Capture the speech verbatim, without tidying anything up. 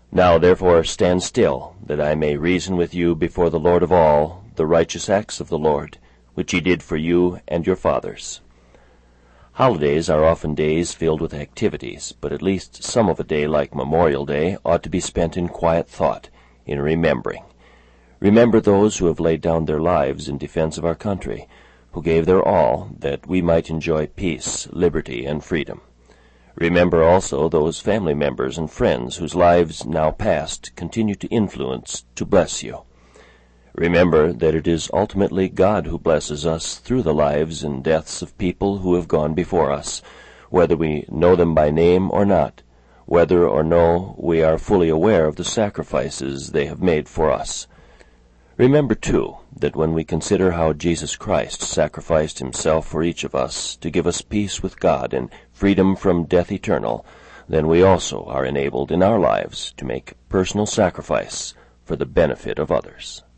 Now therefore stand still, that I may reason with you before the Lord of all the righteous acts of the Lord, which he did for you and your fathers. Holidays are often days filled with activities, but at least some of a day like Memorial Day ought to be spent in quiet thought, in remembering. Remember those who have laid down their lives in defense of our country, who gave their all that we might enjoy peace, liberty, and freedom. Remember also those family members and friends whose lives now past continue to influence, to bless you. Remember that it is ultimately God who blesses us through the lives and deaths of people who have gone before us, whether we know them by name or not, whether or no we are fully aware of the sacrifices they have made for us. Remember, too, that when we consider how Jesus Christ sacrificed himself for each of us to give us peace with God and freedom from death eternal, then we also are enabled in our lives to make personal sacrifice for the benefit of others.